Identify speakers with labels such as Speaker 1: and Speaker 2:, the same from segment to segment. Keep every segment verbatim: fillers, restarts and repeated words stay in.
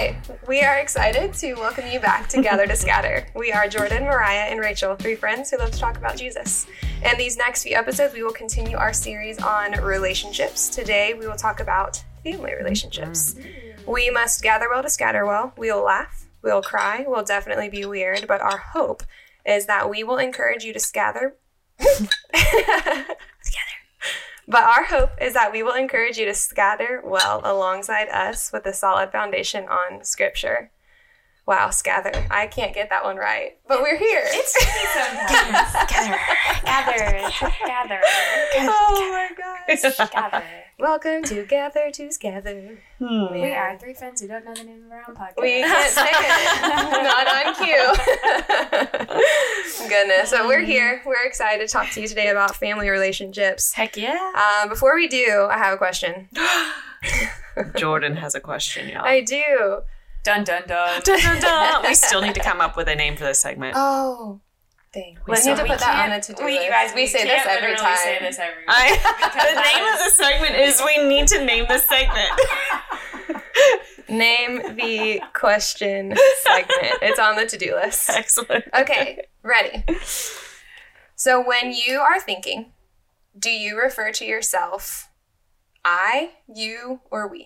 Speaker 1: right, we are excited to welcome you back to Gather to Scatter. We are Jordan, Mariah, and Rachel, three friends who love to talk about Jesus. In these next few episodes, we will continue our series on relationships. Today, we will talk about family relationships. We must gather well to scatter well. We will laugh, we'll cry, we'll definitely be weird, but our hope is that we will encourage you to scatter. Scatter. But our hope is that we will encourage you to scatter well alongside us with a solid foundation on Scripture. Wow, scatter. I can't get that one right, but we're here.
Speaker 2: It's tricky sometimes. Gather, gather, gather.
Speaker 1: Oh my gosh.
Speaker 2: Gather.
Speaker 1: Welcome to Gather to Scatter.
Speaker 2: Hmm. We are three friends who don't know the name of our own podcast.
Speaker 1: We can't say it. Not on cue. Goodness. So we're here. We're excited to talk to you today about family relationships.
Speaker 2: Heck yeah.
Speaker 1: Um, before we do, I have a question.
Speaker 3: Jordan has a question, y'all.
Speaker 1: I do.
Speaker 2: Dun, dun, dun.
Speaker 3: Dun, dun, dun. We still need to come up with a name for this segment.
Speaker 1: Oh, dang. We
Speaker 3: Listen,
Speaker 1: need to
Speaker 3: we
Speaker 1: put that on a to-do
Speaker 2: we,
Speaker 1: list.
Speaker 2: you guys,
Speaker 1: we,
Speaker 2: we
Speaker 1: say this every time.
Speaker 2: say this every
Speaker 3: I,
Speaker 2: Because
Speaker 3: the name of the segment is we need to name the segment.
Speaker 1: Name the question segment. It's on the to-do list.
Speaker 3: Excellent.
Speaker 1: Okay, ready. So when you are thinking, do you refer to yourself I, you, or we?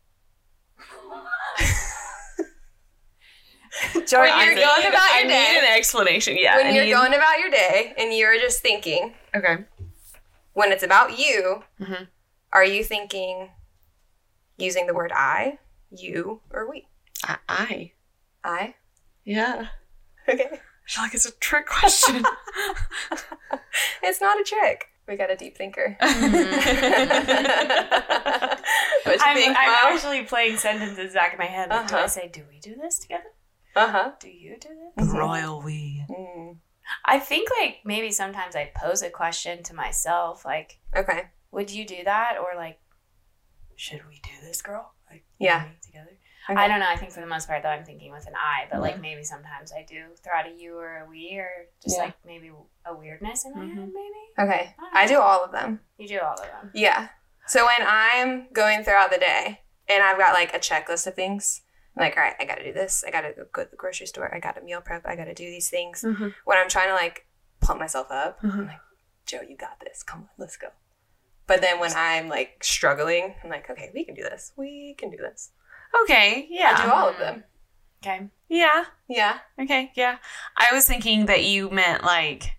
Speaker 3: Jordan,
Speaker 1: when you're going about
Speaker 3: I
Speaker 1: your day.
Speaker 3: need an explanation. Yeah.
Speaker 1: When
Speaker 3: I
Speaker 1: you're
Speaker 3: need-
Speaker 1: going about your day and you're just thinking,
Speaker 3: Okay.
Speaker 1: when it's about you,
Speaker 3: Mm-hmm.
Speaker 1: are you thinking using the word I, you, or we?
Speaker 3: I, I.
Speaker 1: I?
Speaker 3: Yeah.
Speaker 1: Okay.
Speaker 3: I feel like it's a trick question.
Speaker 1: It's not a trick. We got a deep thinker. What you
Speaker 2: I'm,
Speaker 1: think,
Speaker 2: I'm
Speaker 1: Mom?
Speaker 2: actually playing sentences back in my head. Like, do
Speaker 1: Uh-huh.
Speaker 2: I say, do we do this together?
Speaker 1: Uh-huh.
Speaker 2: Do you do
Speaker 3: The
Speaker 2: this?
Speaker 3: royal we.
Speaker 1: Mm.
Speaker 2: I think, like, maybe sometimes I pose a question to myself, like,
Speaker 1: Okay.
Speaker 2: would you do that? Or, like, should we do this, girl? Like,
Speaker 1: Yeah.
Speaker 2: we together?
Speaker 1: Okay.
Speaker 2: I don't know. I think for the most part, though, I'm thinking with an I, but, like,
Speaker 3: Yeah.
Speaker 2: maybe sometimes I do throw out a you or a we, or just,
Speaker 3: Yeah.
Speaker 2: like, maybe a weirdness in my
Speaker 3: Mhm.
Speaker 2: head, maybe?
Speaker 1: Okay. I do all of them.
Speaker 2: You do all of them.
Speaker 1: Yeah. So when I'm going throughout the day and I've got like a checklist of things, I'm like, all right, I got to do this. I got to go to the grocery store. I got to meal prep. I got to do these things.
Speaker 3: Mm-hmm.
Speaker 1: When I'm trying to like pump myself up,
Speaker 3: Mhm.
Speaker 1: I'm like, Joe, you got this. Come on, let's go. But then when I'm like struggling, I'm like, okay, we can do this. We can do this.
Speaker 3: Okay. Yeah.
Speaker 1: I do all of them.
Speaker 2: Okay.
Speaker 3: Yeah.
Speaker 1: Yeah.
Speaker 3: Okay. Yeah. I was thinking that you meant like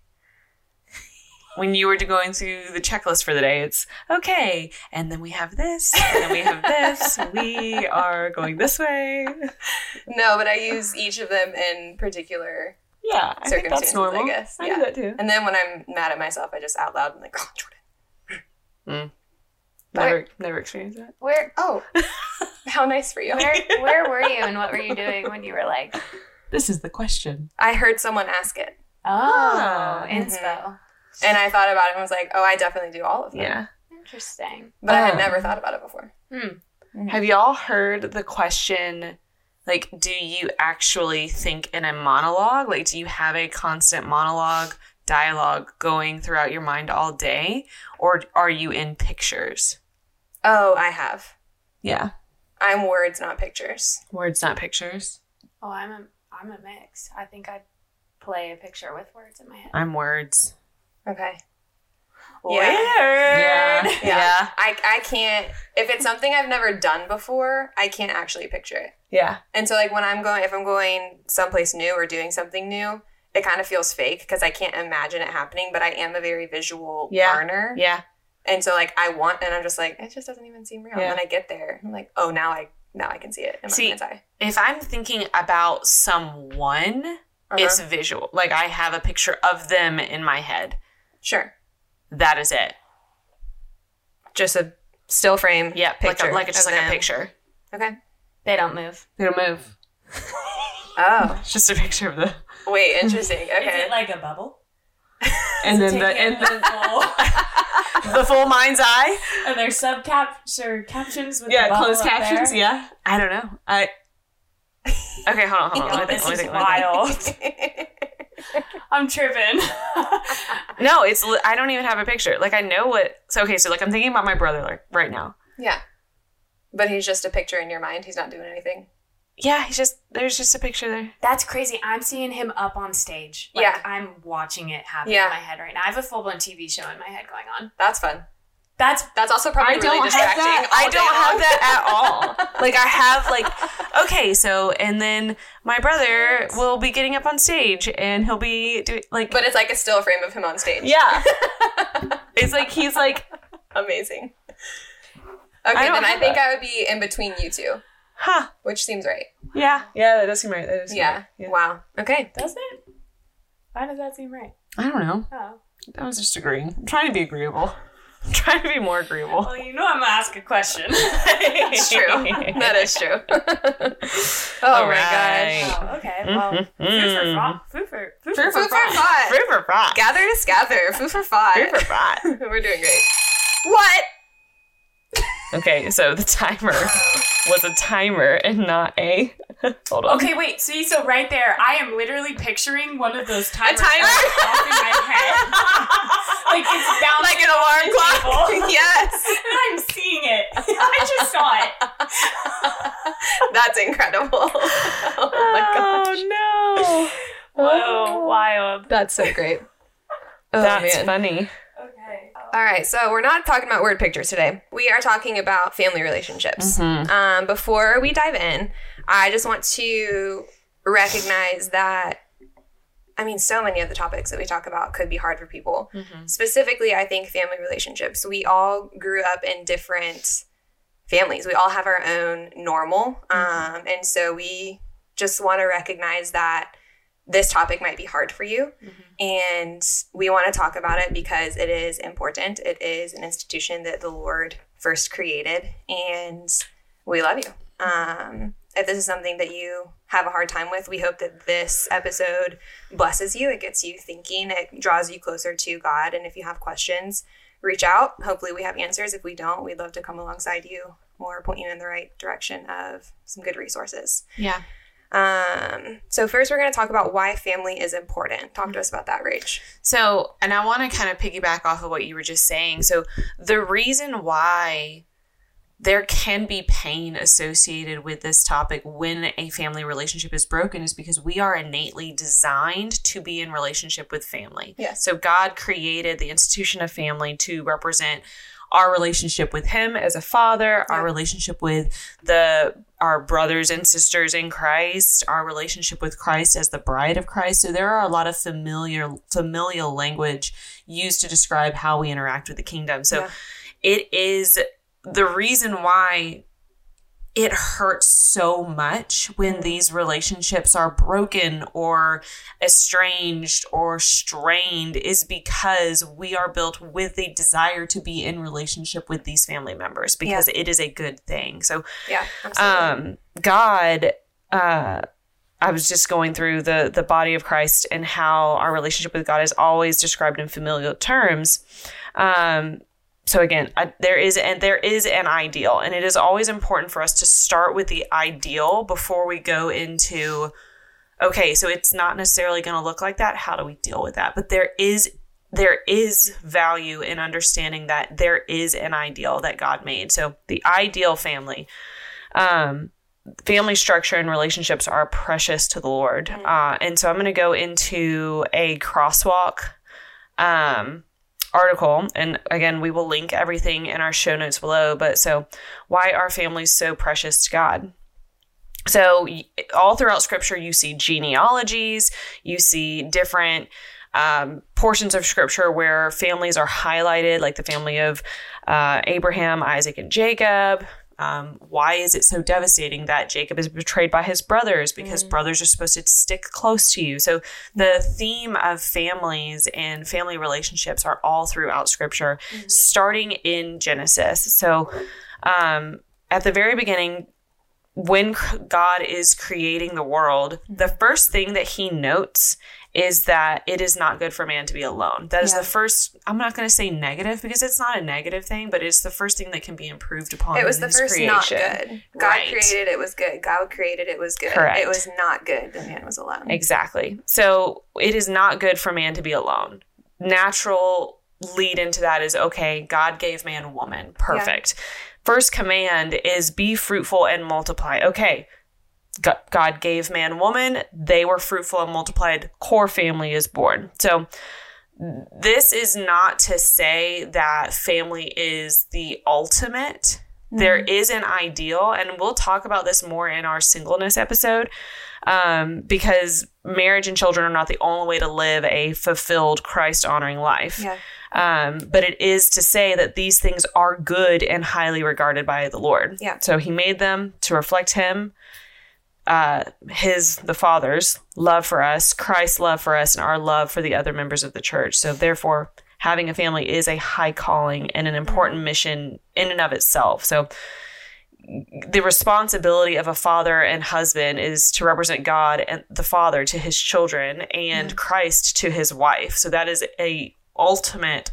Speaker 3: when you were going through the checklist for the day, it's okay. And then we have this. And then we have this. We are going this way.
Speaker 1: No, but I use each of them in particular.
Speaker 3: Yeah. I think
Speaker 1: Circumstances,
Speaker 3: that's normal.
Speaker 1: I guess.
Speaker 3: I
Speaker 1: Yeah.
Speaker 3: do that too.
Speaker 1: And then when I'm mad at myself, I just out loud, I'm like, oh, Jordan.
Speaker 3: Never, never experienced that.
Speaker 2: Where,
Speaker 1: Oh, how nice for you.
Speaker 2: where, where were you and what were you doing when you were like,
Speaker 3: This is the question.
Speaker 1: I heard someone ask it.
Speaker 2: oh,
Speaker 3: Ah.
Speaker 2: inspo.
Speaker 1: And I thought about it and was like, oh, I definitely do all of them.
Speaker 3: Yeah.
Speaker 2: Interesting.
Speaker 1: But I had
Speaker 3: Oh.
Speaker 1: never thought about it before.
Speaker 2: Hmm.
Speaker 3: Have y'all heard the question, like, do you actually think in a monologue? Like, do you have a constant monologue, dialogue going throughout your mind all day? Or are you in pictures?
Speaker 1: Oh, I have.
Speaker 3: Yeah.
Speaker 1: I'm words, not pictures.
Speaker 3: Words, not pictures.
Speaker 2: Oh, I'm a, I'm a mix. I think I play a picture with words in my head.
Speaker 3: I'm words.
Speaker 1: Okay.
Speaker 2: Weird.
Speaker 3: Yeah.
Speaker 1: Yeah.
Speaker 3: Yeah.
Speaker 1: I, I can't, if it's something I've never done before, I can't actually picture it.
Speaker 3: Yeah.
Speaker 1: And so, like, when I'm going, if I'm going someplace new or doing something new, it kind of feels fake because I can't imagine it happening, but I am a very visual
Speaker 3: Yeah.
Speaker 1: learner.
Speaker 3: Yeah.
Speaker 1: And so, like, I want, and I'm just like, it just doesn't even seem real.
Speaker 3: Yeah.
Speaker 1: And then I get there, I'm like, oh, now I now I can see it in my
Speaker 3: See,
Speaker 1: mind's eye.
Speaker 3: If I'm thinking about someone,
Speaker 1: Uh-huh.
Speaker 3: it's visual. Like, I have a picture of them in my head.
Speaker 1: Sure.
Speaker 3: That is it.
Speaker 1: Just a still frame.
Speaker 3: Yeah. Like,
Speaker 1: picture
Speaker 3: a, like it's just
Speaker 1: of
Speaker 3: like
Speaker 1: them.
Speaker 3: a picture.
Speaker 1: Okay.
Speaker 2: They don't move.
Speaker 3: They don't move.
Speaker 1: Oh,
Speaker 3: It's just a picture of the.
Speaker 1: wait, interesting. Okay.
Speaker 2: Is it like a bubble?
Speaker 3: And then the and then the full mind's eye.
Speaker 2: Are there subcaps or captions with
Speaker 3: Yeah,
Speaker 2: the bubble
Speaker 3: closed
Speaker 2: up
Speaker 3: captions.
Speaker 2: there?
Speaker 3: Yeah, I don't know. I okay. Hold on, hold on.
Speaker 2: Oh,
Speaker 3: Let me
Speaker 2: this
Speaker 3: think,
Speaker 2: is
Speaker 3: let me think, let me
Speaker 2: wild. I'm tripping.
Speaker 3: think. No, it's. li- I don't even have a picture. Like I know what. So okay, so like I'm thinking about my brother like right now.
Speaker 1: Yeah. But he's just a picture in your mind. He's not doing anything.
Speaker 3: Yeah, he's just, there's just a picture there.
Speaker 2: That's crazy. I'm seeing him up on stage. Like,
Speaker 1: Yeah.
Speaker 2: I'm watching it happen
Speaker 1: Yeah.
Speaker 2: in my head right now. I have a full-blown T V show in my head going on.
Speaker 1: That's fun.
Speaker 2: That's
Speaker 1: That's also probably
Speaker 3: I
Speaker 1: really
Speaker 3: don't have
Speaker 1: distracting.
Speaker 3: that.
Speaker 1: all
Speaker 3: I
Speaker 1: day
Speaker 3: don't have
Speaker 1: long.
Speaker 3: that at all. Like, I have, like, okay, so, and then my brother will be getting up on stage, and he'll be doing, like...
Speaker 1: But it's like a still frame of him on stage.
Speaker 3: Yeah. It's like, he's like...
Speaker 1: Amazing. Okay,
Speaker 3: I don't
Speaker 1: then I
Speaker 3: have
Speaker 1: think
Speaker 3: that.
Speaker 1: I would be in between you two,
Speaker 3: Huh.
Speaker 1: which seems right.
Speaker 3: Yeah. Yeah, that does seem right. That does seem
Speaker 1: Yeah.
Speaker 3: right. Yeah.
Speaker 1: Wow. Okay.
Speaker 2: Does it? Why does that seem right?
Speaker 3: I don't know.
Speaker 2: Oh.
Speaker 3: I was just agreeing. I'm trying to be agreeable. I'm trying to be more agreeable.
Speaker 2: Well, you know I'm gonna ask a question.
Speaker 1: It's true. That is true. oh
Speaker 3: All
Speaker 1: my
Speaker 3: right.
Speaker 1: gosh.
Speaker 2: Oh, okay. Well, food for thought. Food for food for,
Speaker 1: Food for
Speaker 2: thought.
Speaker 1: thought.
Speaker 3: Food for thought.
Speaker 1: Gather to scatter. Food for thought.
Speaker 3: Food for thought.
Speaker 1: We're doing great. What?
Speaker 3: Okay, so the timer was a timer and not a... Hold on.
Speaker 2: Okay, wait. See, so right there, I am literally picturing one of those timers
Speaker 1: timer?
Speaker 2: going off in my head. Like it's down
Speaker 1: Like an alarm clock?
Speaker 2: table.
Speaker 1: Yes.
Speaker 2: And I'm seeing it. I just saw it.
Speaker 1: That's incredible. Oh my gosh.
Speaker 3: Oh, no.
Speaker 2: Whoa, wild.
Speaker 1: That's so great. Oh,
Speaker 3: That's
Speaker 1: man.
Speaker 3: funny.
Speaker 2: Okay.
Speaker 1: All right, so we're not talking about word pictures today. We are talking about family relationships.
Speaker 3: Mhm.
Speaker 1: Um, before we dive in, I just want to recognize that, I mean, so many of the topics that we talk about could be hard for people.
Speaker 3: Mhm.
Speaker 1: Specifically, I think family relationships. We all grew up in different families. We all have our own normal. Um, and so we just want to recognize that this topic might be hard for you. And we want to talk about it because it is important. It is an institution that the Lord first created, and we love you. Um, if this is something that you have a hard time with, we hope that this episode blesses you. It gets you thinking. It draws you closer to God. And if you have questions, reach out. Hopefully we have answers. If we don't, we'd love to come alongside you or point you in the right direction of some good resources.
Speaker 3: Yeah.
Speaker 1: Um, so first we're going to talk about why family is important. Talk to us about that, Rach.
Speaker 3: So, and I want to kind of piggyback off of what you were just saying. So the reason why there can be pain associated with this topic when a family relationship is broken is because we are innately designed to be in relationship with family.
Speaker 1: Yes.
Speaker 3: So God created the institution of family to represent our relationship with him as a father, our
Speaker 1: Yeah.
Speaker 3: relationship with the our brothers and sisters in Christ, our relationship with Christ as the bride of Christ. So there are a lot of familiar familial language used to describe how we interact with the kingdom. So
Speaker 1: Yeah.
Speaker 3: it is the reason why it hurts so much when these relationships are broken or estranged or strained is because we are built with a desire to be in relationship with these family members because it is a good thing. So,
Speaker 1: Yeah, absolutely.
Speaker 3: um, God, uh, I was just going through the, the body of Christ and how our relationship with God is always described in familial terms. Um, So again, I, there is and there is an ideal, and it is always important for us to start with the ideal before we go into, okay, so it's not necessarily going to look like that. How do we deal with that? But there is there is value in understanding that there is an ideal that God made. So the ideal family, um, family structure and relationships are precious to the Lord, mm-hmm. uh, and so I'm going to go into a crosswalk. Um, article, and again, we will link everything in our show notes below, but so why are families so precious to God? So all throughout scripture, you see genealogies, you see different um, portions of scripture where families are highlighted, like the family of uh, Abraham, Isaac, and Jacob. Um, why is it so devastating that Jacob is betrayed by his brothers? Because mm. brothers are supposed to stick close to you. So the theme of families and family relationships are all throughout scripture, mm-hmm. starting in Genesis. So um, at the very beginning, when God is creating the world, the first thing that he notes is that it is not good for man to be alone. That is yeah. the first, I'm not going to say negative because it's not a negative thing, but it's the first thing that can be improved upon.
Speaker 1: It was the first
Speaker 3: creation.
Speaker 1: Not good. God
Speaker 3: right.
Speaker 1: created it was good. God created it was good.
Speaker 3: Correct.
Speaker 1: It was not good. The man was alone.
Speaker 3: Exactly. So it is not good for man to be alone. Natural lead into that is, okay, God gave man a woman. Perfect. Yeah. First command is be fruitful and multiply. Okay. God gave man, woman. They were fruitful and multiplied. Core family is born. So this is not to say that family is the ultimate. Mm-hmm. There is an ideal, and we'll talk about this more in our singleness episode, um, because marriage and children are not the only way to live a fulfilled, Christ-honoring life. Yeah. Um, but it is to say that these things are good and highly regarded by the Lord.
Speaker 1: Yeah.
Speaker 3: So he made them to reflect him, uh, his, the Father's love for us, Christ's love for us, and our love for the other members of the church. So therefore, having a family is a high calling and an important mission in and of itself. So the responsibility of a father and husband is to represent God and the Father to his children and mm. Christ to his wife. So that is a ultimate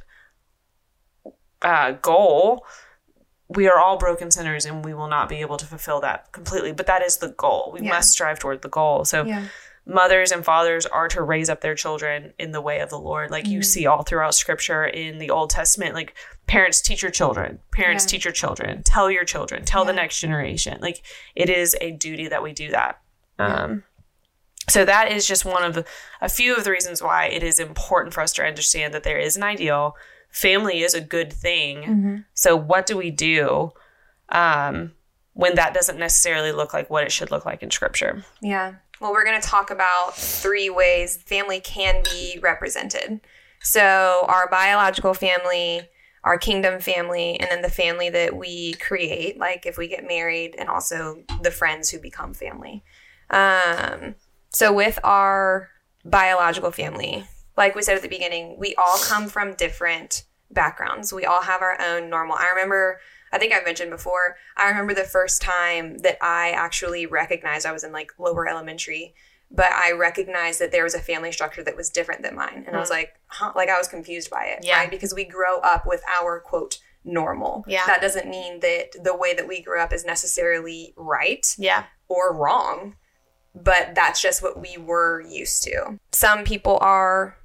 Speaker 3: uh, goal. We are all broken sinners and we will not be able to fulfill that completely, but that is the goal. We yeah. must strive toward the goal. So yeah. mothers and fathers are to raise up their children in the way of the Lord. Like mm-hmm. you see all throughout scripture in the Old Testament, like parents teach your children, parents yeah. teach your children, tell your children, tell yeah. the next generation. Like it is a duty that we do that. Yeah. Um, so that is just one of the, a few of the reasons why it is important for us to understand that there is an ideal. Family is a good thing. Mm-hmm. So what do we do um, when that doesn't necessarily look like what it should look like in scripture?
Speaker 1: Yeah. Well, we're going to talk about three ways family can be represented. So our biological family, our kingdom family, and then the family that we create, like if we get married, and also the friends who become family. Um, so with our biological family, like we said at the beginning, we all come from different backgrounds. We all have our own normal. I remember... I think I've mentioned before, I remember the first time that I actually recognized, I was in like lower elementary, but I recognized that there was a family structure that was different than mine. And mm. I was like, huh? Like I was confused by it, yeah. right? Because we grow up with our, quote, normal. Yeah. That doesn't mean that the way that we grew up is necessarily right
Speaker 3: yeah.
Speaker 1: or wrong, but that's just what we were used to. Some people are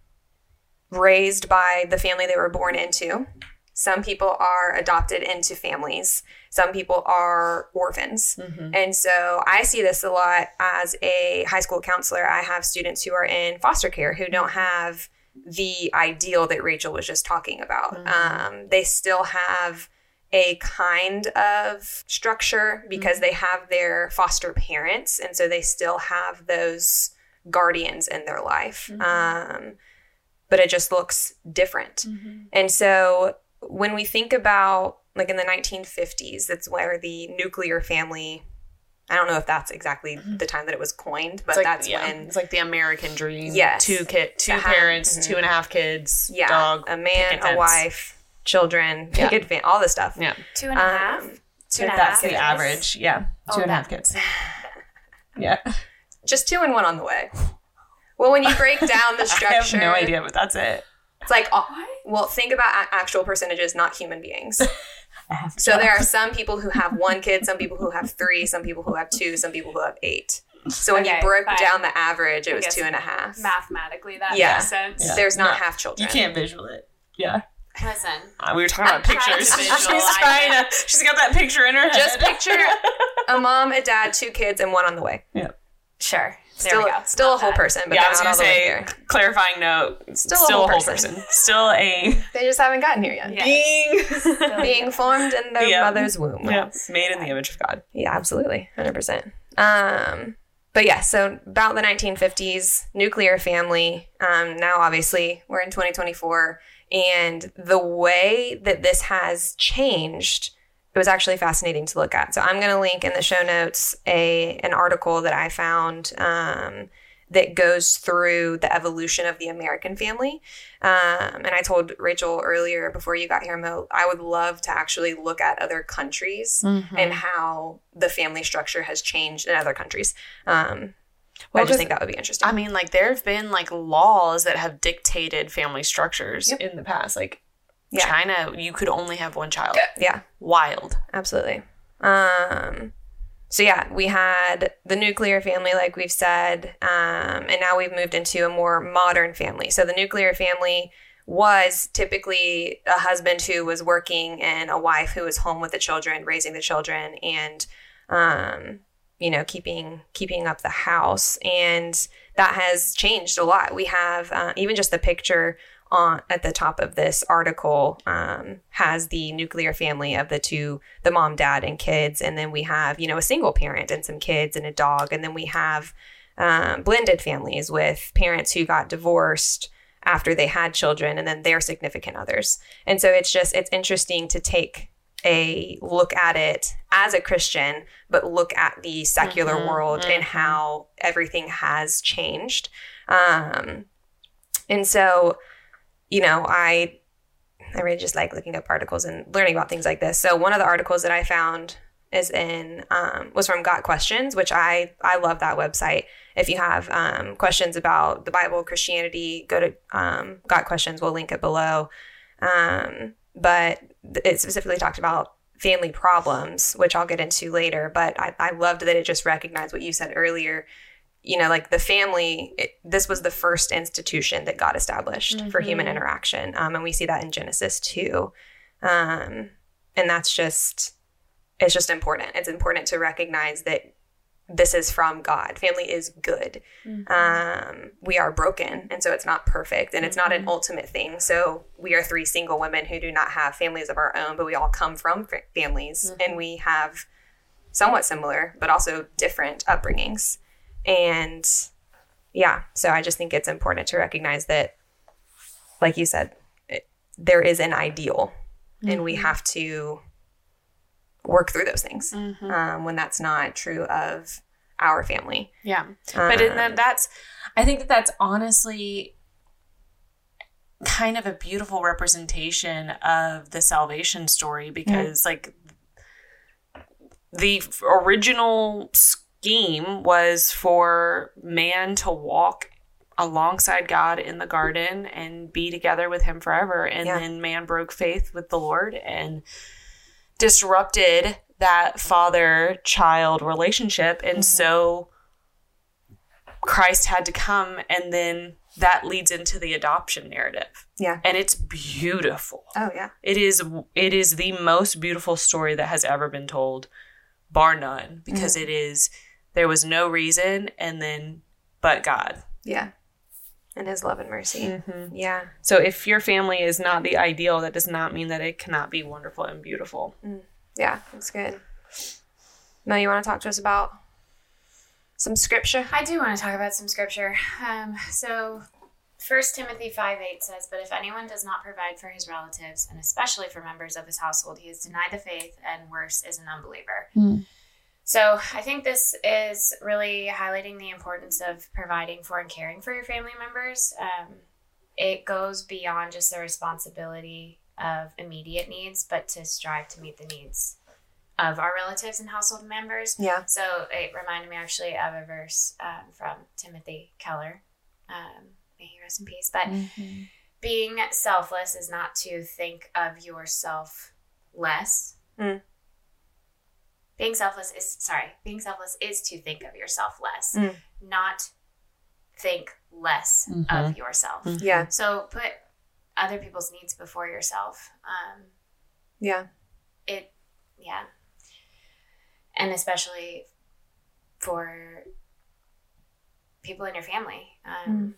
Speaker 1: raised by the family they were born into. Some people are adopted into families. Some people are orphans. Mm-hmm. And so I see this a lot as a high school counselor. I have students who are in foster care who don't have the ideal that Rachel was just talking about. Mm-hmm. Um, they still have a kind of structure because mm-hmm. they have their foster parents. And so they still have those guardians in their life. Mm-hmm. Um, but it just looks different. Mm-hmm. And so when we think about, like in the nineteen fifties, that's where the nuclear family, I don't know if that's exactly the time that it was coined, but
Speaker 3: like,
Speaker 1: that's
Speaker 3: yeah,
Speaker 1: when.
Speaker 3: It's like the American dream.
Speaker 1: Yes.
Speaker 3: Two, kid, two uh-huh. parents, mm-hmm. two and a half kids,
Speaker 1: yeah.
Speaker 3: dog,
Speaker 1: a man, a wife, children, yeah. picket fan, all this stuff.
Speaker 3: Yeah.
Speaker 2: Two and a um, half?
Speaker 3: Two and a half. That's the average. Yeah. Oh, two and a half kids. Yeah.
Speaker 1: Just two and one on the way. Well, when you break down the structure.
Speaker 3: I have no idea, but that's it.
Speaker 1: It's like, well, think about actual percentages, not human beings. So there are some people who have one kid, some people who have three, some people who have two, some people who have eight. So when okay, you broke fine. down the average, it was two and a half.
Speaker 2: Mathematically, that
Speaker 1: yeah.
Speaker 2: makes sense.
Speaker 1: Yeah. There's not
Speaker 3: no,
Speaker 1: half children.
Speaker 3: You can't visual it. Yeah.
Speaker 2: Listen.
Speaker 3: Uh, we were talking about pictures.
Speaker 2: She's
Speaker 3: trying to, she's got that picture in her head.
Speaker 1: Just picture a mom, a dad, two kids, and one on the way.
Speaker 3: Yeah.
Speaker 2: Sure. There
Speaker 1: still,
Speaker 2: we go.
Speaker 1: Still a whole person, but
Speaker 3: yeah,
Speaker 1: not
Speaker 3: I was
Speaker 1: all
Speaker 3: gonna
Speaker 1: the way
Speaker 3: say,
Speaker 1: here.
Speaker 3: Clarifying note,
Speaker 1: still,
Speaker 3: still
Speaker 1: a whole,
Speaker 3: a whole
Speaker 1: person.
Speaker 3: person. Still a...
Speaker 1: They just haven't gotten here yet.
Speaker 2: Yes.
Speaker 3: Being...
Speaker 1: Being formed in their
Speaker 3: yeah.
Speaker 1: mother's womb.
Speaker 3: Yeah, made in the image of God.
Speaker 1: Yeah, absolutely. one hundred percent. Um, but yeah, so about the nineteen fifties, nuclear family. Um, now, obviously, we're in twenty twenty-four. And the way that this has changed, it was actually fascinating to look at. So I'm going to link in the show notes a an article that I found um, that goes through the evolution of the American family. Um, and I told Rachel earlier before you got here, Mo, I would love to actually look at other countries mm-hmm. and how the family structure has changed in other countries. Um, well, I just think that would be interesting.
Speaker 3: I mean, like there have been like laws that have dictated family structures yep. in the past. Like yeah. China, you could only have one child.
Speaker 1: Yeah.
Speaker 3: Wild.
Speaker 1: Absolutely. Um, so yeah, we had the nuclear family, like we've said, um, and now we've moved into a more modern family. So the nuclear family was typically a husband who was working and a wife who was home with the children, raising the children. And um, you know, keeping keeping up the house. And that has changed a lot. We have uh, even just the picture on at the top of this article um, has the nuclear family of the two, the mom, dad, and kids. And then we have, you know, a single parent and some kids and a dog. And then we have um, blended families with parents who got divorced after they had children and then their significant others. And so it's just, it's interesting to take a look at it as a Christian, but look at the secular mm-hmm, world mm-hmm. and how everything has changed. Um, and so, you know, I I really just like looking up articles and learning about things like this. So one of the articles that I found is in um, was from Got Questions, which I I love that website. If you have um, questions about the Bible, Christianity, go to um, Got Questions. We'll link it below. Um, but it specifically talked about family problems, which I'll get into later. But I, I loved that it just recognized what you said earlier. You know, like the family, it, this was the first institution that God established mm-hmm. for human interaction. Um, and we see that in Genesis too. Um, and that's just, it's just important. It's important to recognize that this is from God. Family is good. Mm-hmm. Um, we are broken. And so it's not perfect and it's mm-hmm. not an ultimate thing. So we are three single women who do not have families of our own, but we all come from families mm-hmm. and we have somewhat similar, but also different upbringings. And yeah, so I just think it's important to recognize that, like you said, it, there is an ideal mm-hmm. and we have to work through those things mm-hmm. um, when that's not true of our family.
Speaker 3: Yeah. Um, but it, that's, I think that that's honestly kind of a beautiful representation of the salvation story because mm-hmm. like the original scheme was for man to walk alongside God in the garden and be together with him forever. And yeah. then man broke faith with the Lord and disrupted that father-child relationship. And mm-hmm. so Christ had to come, and then that leads into the adoption narrative.
Speaker 1: Yeah.
Speaker 3: And it's beautiful.
Speaker 1: Oh, yeah.
Speaker 3: It is, it is the most beautiful story that has ever been told, bar none, because mm-hmm. it is, there was no reason, and then, but God.
Speaker 1: Yeah. And his love and mercy.
Speaker 3: Mm-hmm.
Speaker 1: Yeah.
Speaker 3: So if your family is not the ideal, that does not mean that it cannot be wonderful and beautiful.
Speaker 1: Mm. Yeah, that's good. Mel, you want to talk to us about some scripture?
Speaker 2: I do want to talk about some scripture. Um, so First Timothy five eight says, "But if anyone does not provide for his relatives, and especially for members of his household, he is denied the faith, and worse, is an unbeliever." Mm. So I think this is really highlighting the importance of providing for and caring for your family members. Um, it goes beyond just the responsibility of immediate needs, but to strive to meet the needs of our relatives and household members.
Speaker 1: Yeah.
Speaker 2: So it reminded me actually of a verse um, from Timothy Keller. Um, may he rest in peace. But mm-hmm. being selfless is not to think of yourself less. Mm. Being selfless is, sorry, being selfless is to think of yourself less, mm. not think less mm-hmm. of yourself.
Speaker 1: Mm-hmm. Yeah.
Speaker 2: So put other people's needs before yourself. Um,
Speaker 1: yeah.
Speaker 2: It, yeah. And especially for people in your family. Um, mm.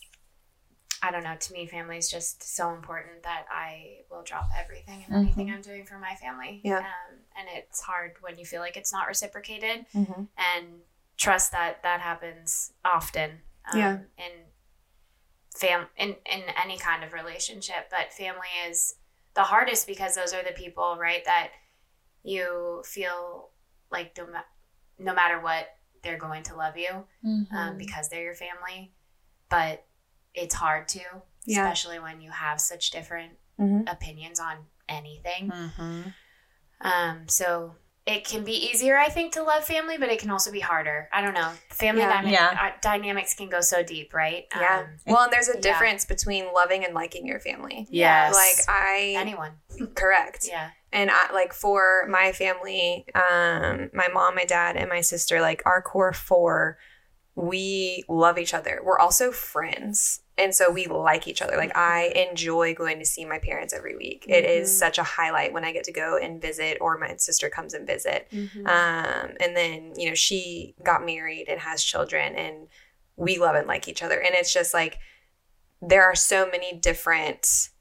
Speaker 2: I don't know. To me, family is just so important that I will drop everything and mm-hmm. anything I'm doing for my family.
Speaker 1: Yeah.
Speaker 2: Um, and it's hard when you feel like it's not reciprocated
Speaker 1: mm-hmm.
Speaker 2: and trust that that happens often. Um,
Speaker 1: yeah.
Speaker 2: In fam, in, in any kind of relationship, but family is the hardest because those are the people, right, that you feel like no, ma- no matter what, they're going to love you mm-hmm. um, because they're your family. But it's hard to,
Speaker 1: yeah.
Speaker 2: especially when you have such different
Speaker 1: mm-hmm.
Speaker 2: opinions on anything.
Speaker 3: Mm-hmm.
Speaker 2: Um, so it can be easier, I think, to love family, but it can also be harder. I don't know. Family
Speaker 1: yeah.
Speaker 2: dyna-
Speaker 3: yeah.
Speaker 2: uh, dynamics can go so deep, right?
Speaker 1: Yeah.
Speaker 2: Um,
Speaker 1: well, and there's a difference yeah. between loving and liking your family.
Speaker 3: Yes.
Speaker 1: Like I...
Speaker 2: Anyone.
Speaker 1: Correct.
Speaker 2: Yeah.
Speaker 1: And I, like for my family, um, my mom, my dad, and my sister, like our core four we love each other. We're also friends. And so we like each other. Like, I enjoy going to see my parents every week. Mm-hmm. It is such a highlight when I get to go and visit, or my sister comes and visit. Mm-hmm. Um, and then, you know, she got married and has children, and we love and like each other. And it's just like, there are so many different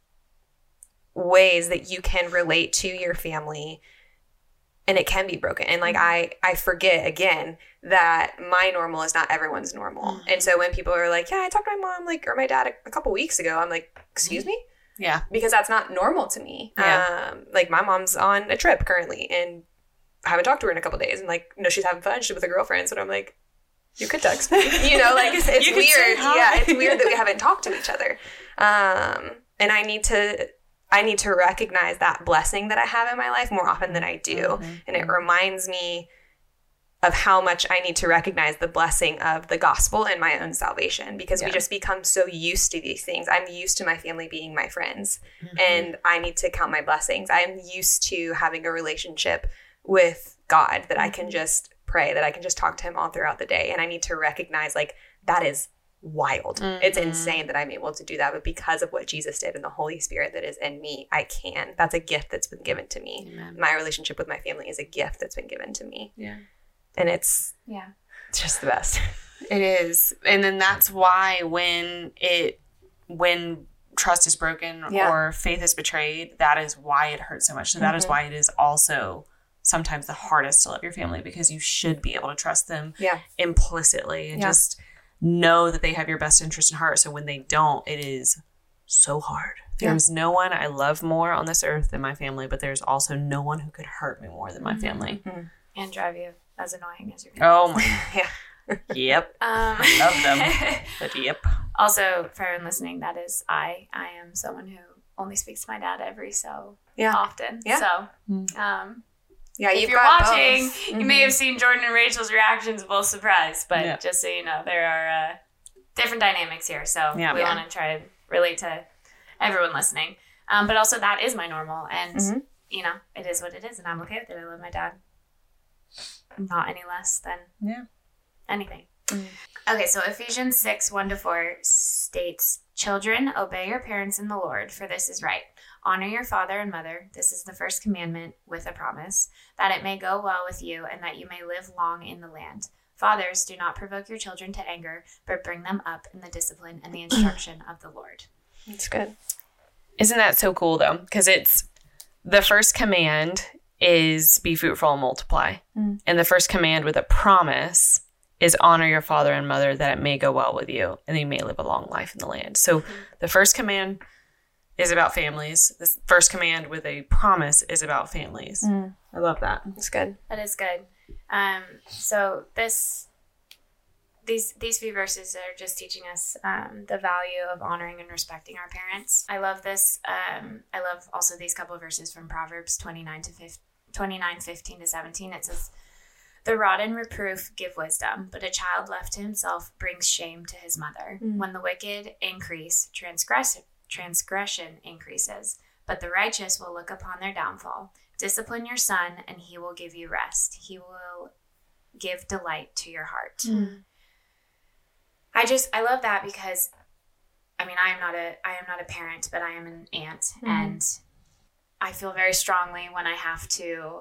Speaker 1: ways that you can relate to your family, and it can be broken. And like, I, I forget again that my normal is not everyone's normal. Mm-hmm. And so when people are like, yeah, I talked to my mom, like, or my dad a, a couple weeks ago, I'm like, excuse me?
Speaker 3: Yeah.
Speaker 1: Because that's not normal to me.
Speaker 3: Yeah.
Speaker 1: Um, like, my mom's on a trip currently, and I haven't talked to her in a couple days. And like, no, she's having fun. She's with her girlfriends. And I'm like, you could text me. You know, like, it's, it's weird. Yeah, it's weird that we haven't talked to each other. Um, and I need to... I need to recognize that blessing that I have in my life more often than I do. Mm-hmm. And it reminds me of how much I need to recognize the blessing of the gospel and my own salvation, because yeah. we just become so used to these things. I'm used to my family being my friends, mm-hmm. and I need to count my blessings. I'm used to having a relationship with God that mm-hmm. I can just pray, that I can just talk to him all throughout the day. And I need to recognize, like, that is wild. Mm-hmm. It's insane that I'm able to do that, but because of what Jesus did and the Holy Spirit that is in me, I can. That's a gift that's been given to me. Amen. My relationship with my family is a gift that's been given to me.
Speaker 3: Yeah.
Speaker 1: And it's
Speaker 2: yeah,
Speaker 1: it's just the best.
Speaker 3: It is. And then that's why when it when trust is broken yeah. or faith is betrayed, that is why it hurts so much. So that mm-hmm. is why it is also sometimes the hardest to love your family, because you should be able to trust them
Speaker 1: yeah.
Speaker 3: implicitly and yeah. just know that they have your best interest in heart. So when they don't, it is so hard. Yeah. There's no one I love more on this earth than my family, but there's also no one who could hurt me more than my family.
Speaker 2: Mm-hmm. And drive you as annoying as your
Speaker 3: family. Oh my. Yeah. Yep.
Speaker 2: Um,
Speaker 3: love them. But yep.
Speaker 2: Also, for everyone listening, that is I. I am someone who only speaks to my dad every so
Speaker 1: yeah.
Speaker 2: often.
Speaker 1: Yeah.
Speaker 2: So, um,
Speaker 1: yeah,
Speaker 2: if
Speaker 1: you've
Speaker 2: you're
Speaker 1: got
Speaker 2: watching,
Speaker 1: both.
Speaker 2: you
Speaker 1: Mm-hmm.
Speaker 2: may have seen Jordan and Rachel's reactions both surprised, but
Speaker 3: yeah.
Speaker 2: just so you know, there are uh, different dynamics here. So
Speaker 3: yeah.
Speaker 2: we
Speaker 3: yeah.
Speaker 2: want to try to relate to everyone listening. Um, but also that is my normal, and mm-hmm. you know, it is what it is, and I'm okay with it. I love my dad not any less than
Speaker 3: yeah.
Speaker 2: anything.
Speaker 1: Mm-hmm.
Speaker 2: Okay, so Ephesians six, one to four states, "Children, obey your parents in the Lord, for this is right. Honor your father and mother. This is the first commandment with a promise, that it may go well with you and that you may live long in the land. Fathers, do not provoke your children to anger, but bring them up in the discipline and the instruction of the Lord."
Speaker 1: That's good.
Speaker 3: Isn't that so cool, though? Because it's the first command is be fruitful and multiply. Mm. And the first command with a promise is honor your father and mother, that it may go well with you and you may live a long life in the land. So mm-hmm. the first command is about families. The first command with a promise is about families.
Speaker 1: Mm.
Speaker 3: I love that.
Speaker 1: It's good.
Speaker 2: That is good. Um, so this, these these few verses are just teaching us um, the value of honoring and respecting our parents. I love this. Um, I love also these couple of verses from Proverbs twenty-nine to twenty-nine, fifteen to seventeen. It says, "The rod and reproof give wisdom, but a child left to himself brings shame to his mother. Mm. When the wicked increase, transgress transgression increases, but the righteous will look upon their downfall. Discipline your son, and he will give you rest. He will give delight to your heart." Mm. I just, I love that because, I mean, I am not a, I am not a parent, but I am an aunt, mm. and I feel very strongly when I have to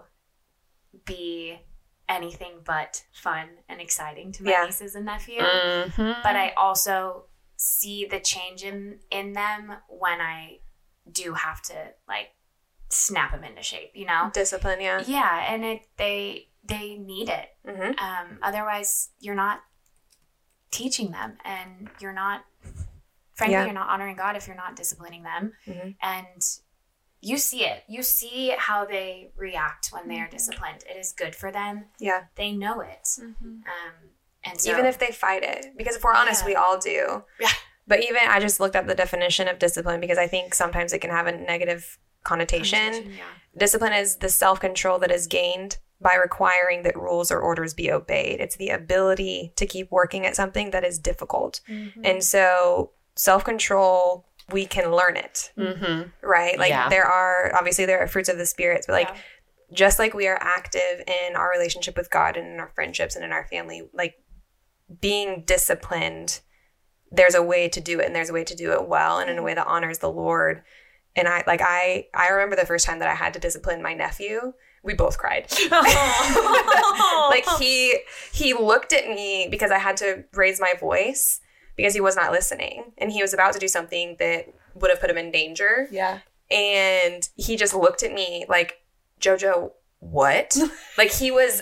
Speaker 2: be anything but fun and exciting to my
Speaker 1: yeah.
Speaker 2: nieces and nephews.
Speaker 3: Mm-hmm.
Speaker 2: But I also see the change in, in them when I do have to, like, snap them into shape, you know?
Speaker 1: Discipline, yeah.
Speaker 2: Yeah, and it they they need it.
Speaker 1: Mm-hmm.
Speaker 2: Um, otherwise, you're not teaching them, and you're not, frankly,
Speaker 1: yeah.
Speaker 2: you're not honoring God if you're not disciplining them.
Speaker 1: Mm-hmm.
Speaker 2: And you see it. You see how they react when they are disciplined. It is good for them.
Speaker 1: Yeah.
Speaker 2: They know it.
Speaker 1: Mm-hmm.
Speaker 2: Um, and so,
Speaker 1: even if they fight it, because if we're honest,
Speaker 2: yeah.
Speaker 1: we all do.
Speaker 2: Yeah.
Speaker 1: But even, I just looked up the definition of discipline, because I think sometimes it can have a negative connotation.
Speaker 2: connotation yeah.
Speaker 1: Discipline is the self-control that is gained by requiring that rules or orders be obeyed. It's the ability to keep working at something that is difficult. Mm-hmm. And so self-control, we can learn it,
Speaker 3: mm-hmm.
Speaker 1: right? Like
Speaker 3: yeah.
Speaker 1: there are, obviously there are fruits of the spirits, but like,
Speaker 2: yeah.
Speaker 1: just like we are active in our relationship with God and in our friendships and in our family, like being disciplined, there's a way to do it, and there's a way to do it well and in a way that honors the Lord. And I like I I remember the first time that I had to discipline my nephew. We both cried. Like he he looked at me because I had to raise my voice because he was not listening, and he was about to do something that would have put him in danger.
Speaker 3: Yeah.
Speaker 1: And he just looked at me like, Jojo, what? Like he was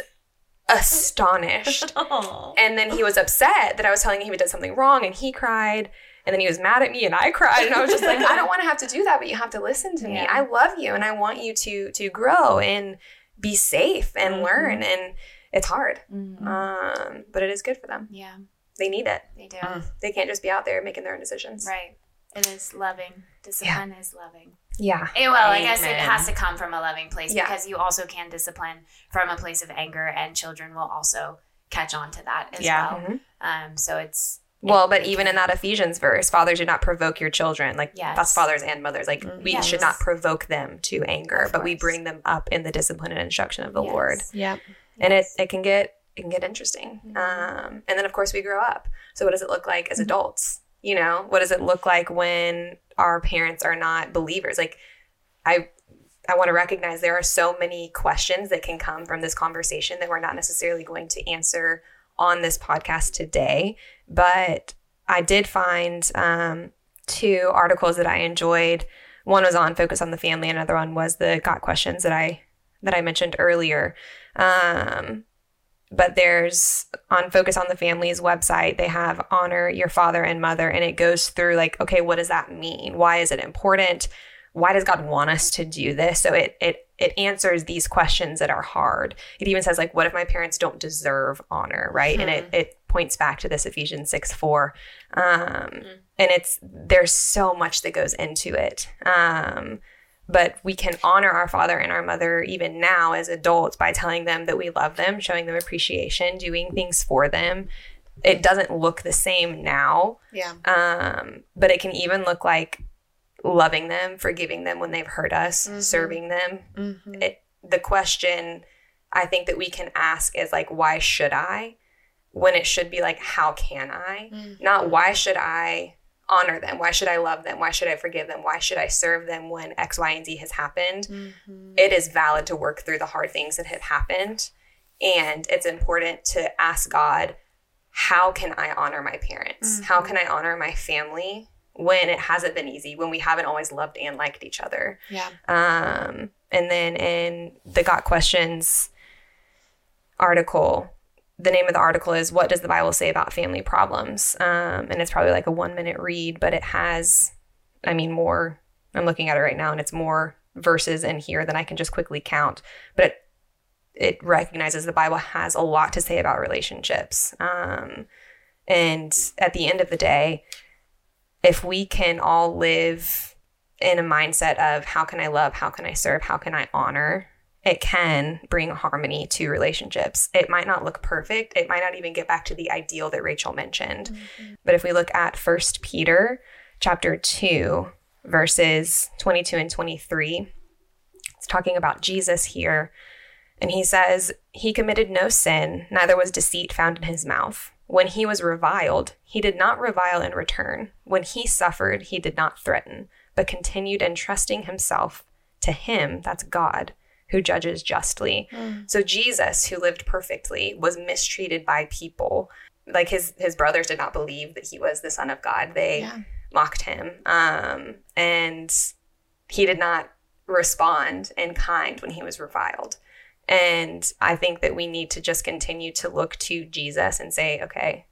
Speaker 1: astonished. And then he was upset that I was telling him he did something wrong, and he cried. And then he was mad at me, and I cried, and I was just like, I don't want to have to do that, but you have to listen to me.
Speaker 2: Yeah.
Speaker 1: I love you, and I want you to to grow and be safe and
Speaker 2: Mm-hmm.
Speaker 1: learn. And it's hard,
Speaker 2: Mm-hmm.
Speaker 1: um, but it is good for them.
Speaker 2: Yeah,
Speaker 1: They need it.
Speaker 2: they do.
Speaker 3: Mm.
Speaker 1: They can't just be out there making their own decisions.
Speaker 2: Right. It is loving. Discipline is loving.
Speaker 1: Yeah.
Speaker 2: Eh, well, I guess it
Speaker 3: Amen.
Speaker 2: has to come from a loving place
Speaker 1: Yeah.
Speaker 2: because you also can discipline from a place of anger, and children will also catch on to that as
Speaker 3: Yeah.
Speaker 2: well.
Speaker 1: Mhm.
Speaker 2: Um, so it's
Speaker 1: Well, but even in that Ephesians verse, fathers do not provoke your children. Like
Speaker 2: Yes.
Speaker 1: that's fathers and mothers. Like we
Speaker 2: Yes.
Speaker 1: should not provoke them to anger,
Speaker 2: Of
Speaker 1: but we
Speaker 2: course.
Speaker 1: bring them up in the discipline and instruction of the
Speaker 2: Yes.
Speaker 1: Lord.
Speaker 3: Yep.
Speaker 1: And it, it can get it can get interesting.
Speaker 2: Mm-hmm.
Speaker 1: Um, and then of course we grow up. So what does it look like as adults? You know, what does it look like when our parents are not believers? Like I I want to recognize there are so many questions that can come from this conversation that we're not necessarily going to answer on this podcast today. But I did find um, two articles that I enjoyed. One was on Focus on the Family. Another one was the Got Questions that I that I mentioned earlier. Um, but there's on Focus on the Family's website, they have honor your father and mother, and it goes through like, okay, what does that mean? Why is it important? Why does God want us to do this? So it it it answers these questions that are hard. It even says like, what if my parents don't deserve honor, right? And it it points back to this Ephesians six four. Um, and it's there's so much that goes into it. Um, but we can honor our father and our mother even now as adults by telling them that we love them, showing them appreciation, doing things for them. It doesn't look the same now,
Speaker 3: Yeah.
Speaker 1: um, but it can even look like loving them, forgiving them when they've hurt us,
Speaker 3: Mhm.
Speaker 1: serving them.
Speaker 3: Mm-hmm.
Speaker 1: It, the question I think that we can ask is like, why should I? When it should be like, how can I?
Speaker 3: Mhm.
Speaker 1: Not why should I honor them? Why should I love them? Why should I forgive them? Why should I serve them when X, Y, and Z has happened?
Speaker 3: Mm-hmm.
Speaker 1: It is valid to work through the hard things that have happened. And it's important to ask God, how can I honor my parents?
Speaker 3: Mm-hmm.
Speaker 1: How can I honor my family when it hasn't been easy, when we haven't always loved and liked each other?
Speaker 3: Yeah.
Speaker 1: Um, and then in the Got Questions article, the name of the article is What Does the Bible Say About Family Problems? Um, and it's probably like a one minute read, but it has, I mean, more, I'm looking at it right now, and it's more verses in here than I can just quickly count. But it, it recognizes the Bible has a lot to say about relationships. Um, and at the end of the day, if we can all live in a mindset of how can I love, how can I serve, how can I honor, it can bring harmony to relationships. It might not look perfect. It might not even get back to the ideal that Rachel mentioned.
Speaker 3: Mm-hmm.
Speaker 1: But if we look at First Peter chapter two, verses twenty-two and twenty-three, it's talking about Jesus here. And he says, he committed no sin, neither was deceit found in his mouth. When he was reviled, he did not revile in return. When he suffered, he did not threaten, but continued entrusting himself to him, that's God, who judges justly.
Speaker 3: Mm.
Speaker 1: So Jesus, who lived perfectly, was mistreated by people. Like his his brothers did not believe that he was the Son of God. They
Speaker 3: Yeah.
Speaker 1: mocked him. Um, and he did not respond in kind when he was reviled. And I think that we need to just continue to look to Jesus and say, okay,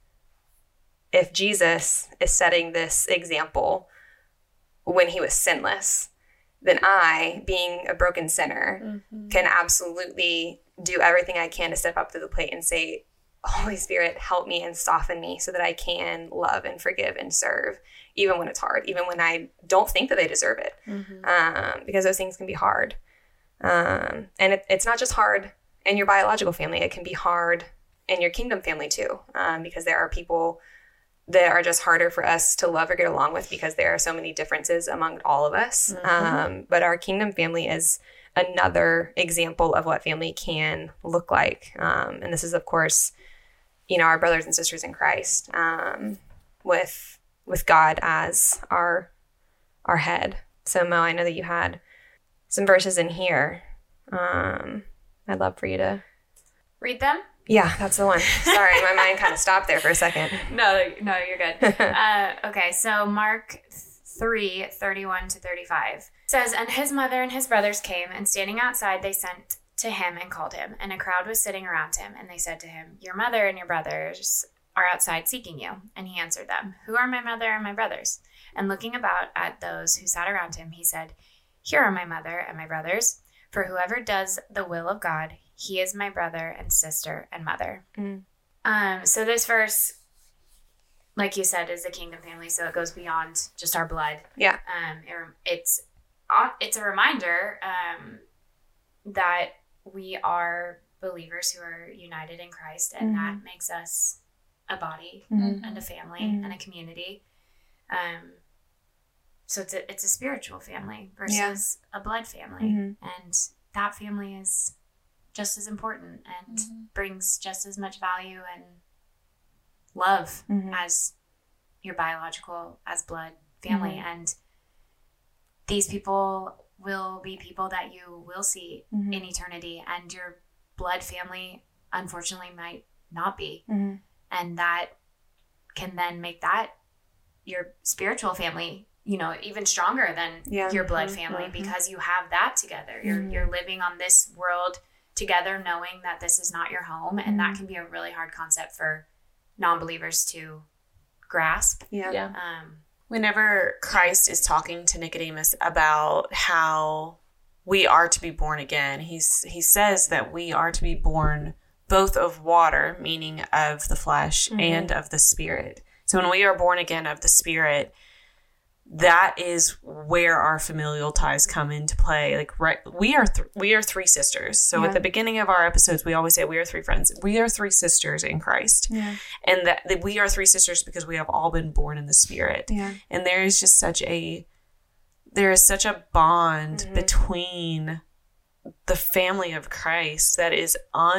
Speaker 1: if Jesus is setting this example when he was sinless, then I, being a broken sinner,
Speaker 3: Mm-hmm.
Speaker 1: can absolutely do everything I can to step up to the plate and say, Holy Spirit, help me and soften me so that I can love and forgive and serve, even when it's hard, even when I don't think that they deserve it,
Speaker 3: Mm-hmm.
Speaker 1: um, because those things can be hard. Um, and it, it's not just hard in your biological family. It can be hard in your kingdom family too, um, because there are people that are just harder for us to love or get along with because there are so many differences among all of us.
Speaker 3: Mhm.
Speaker 1: Um, but our kingdom family is another example of what family can look like. Um, and this is, of course, you know, our brothers and sisters in Christ, um, with with God as our our head. So Mo, I know that you had some verses in here. Um, I'd love for you to
Speaker 2: read them.
Speaker 1: Yeah, that's the one. Sorry, my mind kind of stopped there for a second.
Speaker 2: No, no, you're good. uh, okay, so Mark three, thirty-one to thirty-five says, "And his mother and his brothers came, and standing outside they sent to him and called him. And a crowd was sitting around him, and they said to him, 'Your mother and your brothers are outside seeking you.' And he answered them, 'Who are my mother and my brothers?' And looking about at those who sat around him, he said, 'Here are my mother and my brothers. For whoever does the will of God, he is my brother and sister and mother.'" Mm. Um, so this verse, like you said, is the kingdom family, so it goes beyond just our blood.
Speaker 1: Yeah.
Speaker 2: Um, it, it's it's a reminder um, that we are believers who are united in Christ, and mm-hmm. that makes us a body mm-hmm. and a family mm-hmm. and a community. Um, so it's a, it's a spiritual family versus yeah. a blood family, mm-hmm. and that family is just as important and mm-hmm. brings just as much value and love mm-hmm. as your biological, as blood family. Mm-hmm. And these people will be people that you will see mm-hmm. in eternity, and your blood family unfortunately might not be. Mm-hmm. And that can then make that your spiritual family, you know, even stronger than yeah. your blood mm-hmm. family, mm-hmm. because you have that together. You're mm-hmm. you're living on this world together, knowing that this is not your home, and mm-hmm. that can be a really hard concept for non-believers to grasp.
Speaker 3: Yeah. yeah. Um, Whenever Christ is talking to Nicodemus about how we are to be born again, he's he says that we are to be born both of water, meaning of the flesh, mm-hmm. and of the spirit. So when we are born again of the spirit, that is where our familial ties come into play. Like, right, we are th- we are three sisters. So yeah. at the beginning of our episodes, we always say we are three friends. We are three sisters in Christ, yeah. and that, that we are three sisters because we have all been born in the Spirit. Yeah. And there is just such a there is such a bond mm-hmm. between the family of Christ that is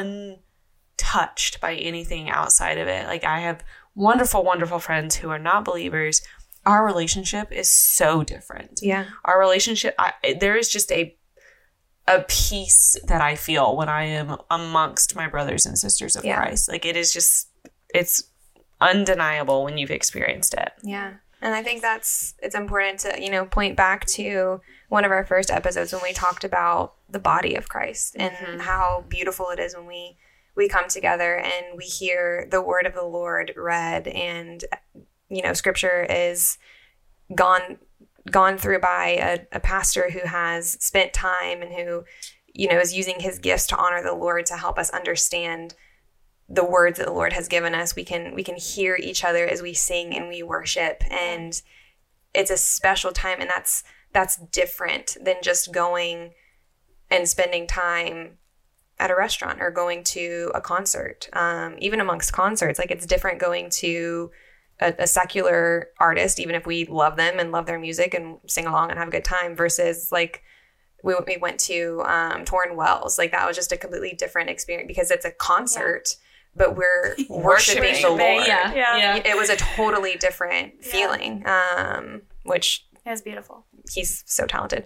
Speaker 3: untouched by anything outside of it. Like, I have wonderful, wonderful friends who are not believers. Our relationship is so different.
Speaker 1: Yeah.
Speaker 3: Our relationship, I, there is just a a peace that I feel when I am amongst my brothers and sisters of yeah. Christ. Like, it is just, it's undeniable when you've experienced it.
Speaker 1: Yeah. And I think that's, it's important to, you know, point back to one of our first episodes when we talked about the body of Christ and mm-hmm. how beautiful it is when we, we come together and we hear the word of the Lord read, and you know, scripture is gone gone through by a, a pastor who has spent time and who, you know, is using his gifts to honor the Lord to help us understand the words that the Lord has given us. We can we can hear each other as we sing and we worship, and it's a special time, and that's that's different than just going and spending time at a restaurant or going to a concert. Um, even amongst concerts, like, it's different going to A, a secular artist, even if we love them and love their music and sing along and have a good time, versus like we, we went to um, Torrin Wells. Like, that was just a completely different experience because it's a concert, yeah. but we're worshiping the Lord.
Speaker 2: Yeah. Yeah. yeah.
Speaker 1: It was a totally different yeah. feeling, um, which
Speaker 2: it was beautiful.
Speaker 1: He's so talented.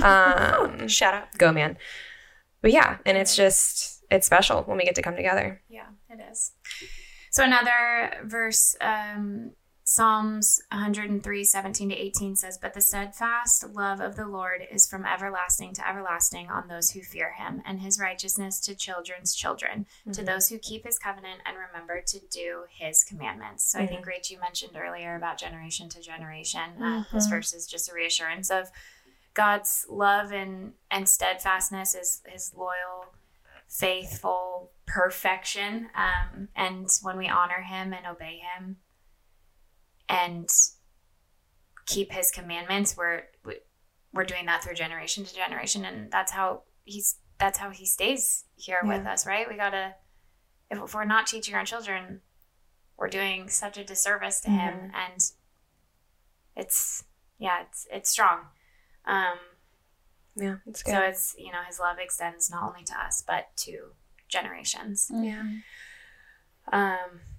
Speaker 1: Um,
Speaker 2: Shout out.
Speaker 1: Go, man. But yeah, and it's just, it's special when we get to come together.
Speaker 2: Yeah, it is. So another verse, um, Psalms one hundred three, seventeen to eighteen says, "But the steadfast love of the Lord is from everlasting to everlasting on those who fear him, and his righteousness to children's children, mm-hmm. to those who keep his covenant and remember to do his commandments." So mm-hmm. I think, Rach, you mentioned earlier about generation to generation. Uh, mm-hmm. This verse is just a reassurance of God's love and, and steadfastness, is his loyal, faithful perfection, um, and when we honor him and obey him and keep his commandments, we're we're doing that through generation to generation, and that's how he's that's how he stays here yeah. with us, right? We gotta, if, if we're not teaching our children, we're doing such a disservice to mm-hmm. him, and it's yeah, it's it's strong. Um,
Speaker 1: Yeah, it's good.
Speaker 2: So it's, you know, his love extends not only to us, but to generations.
Speaker 1: Yeah.
Speaker 2: Um,